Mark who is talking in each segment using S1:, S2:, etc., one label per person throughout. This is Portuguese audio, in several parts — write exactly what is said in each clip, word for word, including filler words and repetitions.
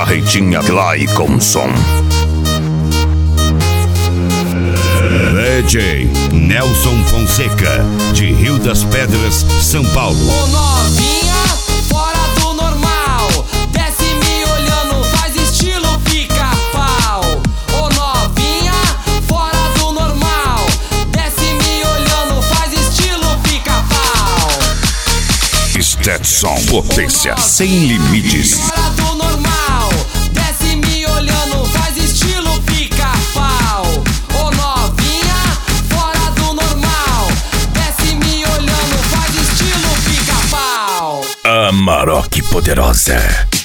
S1: Carretinha Clayton som.
S2: D J Nelson Fonseca, de Rio das Pedras, São Paulo.
S3: Ô novinha, fora do normal, desce me olhando, faz estilo pica-pau. Ô novinha, fora do normal, desce me olhando, faz estilo pica-pau.
S1: Stetson, potência sem limites.
S3: Fora do normal, desce me olhando, faz estilo pica-pau. Ô novinha, fora do normal, desce me olhando, faz estilo pica-pau.
S1: Amarok poderosa.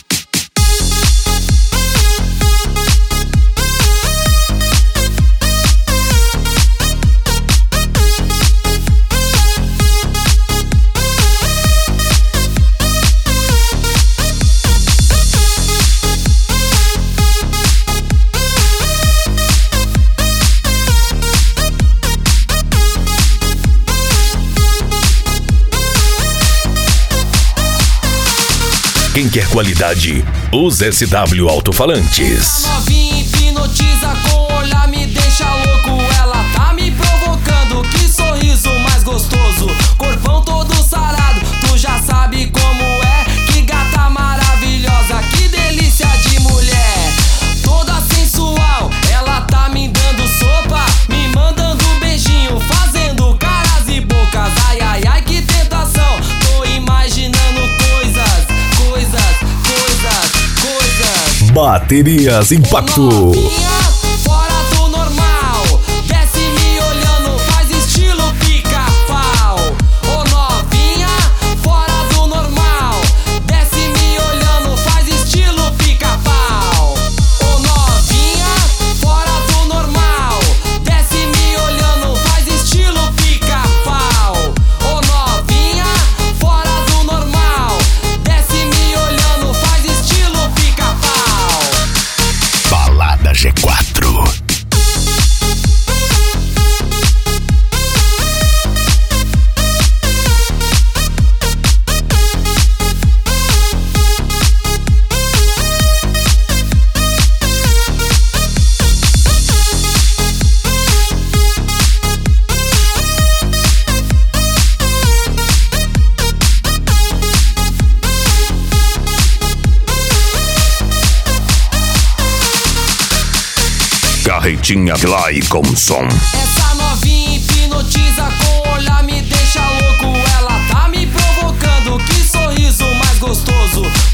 S1: Quem quer qualidade, usa S W Alto-Falantes.
S3: A novinha hipnotiza com o olhar, me deixa louco. Ela tá me provocando, que sorriso mais gostoso. Corpão todo sarado, tu já sabe como é. Que gata maravilhosa, que delícia de mulher. Toda sensual, ela tá me dando sopa, me mandando beijinho, fazendo caras e bocas. Ai, ai, ai, que tentação, tô imaginando coisas, coisas, coisas, coisas.
S1: Baterias Impacto.
S3: Novinha, fora do normal, desce me olhando, faz estilo pica-pau. Ô novinha, fora do normal, desce me olhando, faz estilo pica-pau. Ô novinha, fora do normal, desce me olhando, faz estilo pica-pau. Ô novinha, fora do normal, desce me olhando, faz estilo pica-pau.
S1: Balada G quatro. Carretinha Clayton som.
S3: Essa novinha hipnotiza com o olhar, me deixa louco. Ela tá me provocando, que sorriso mais gostoso.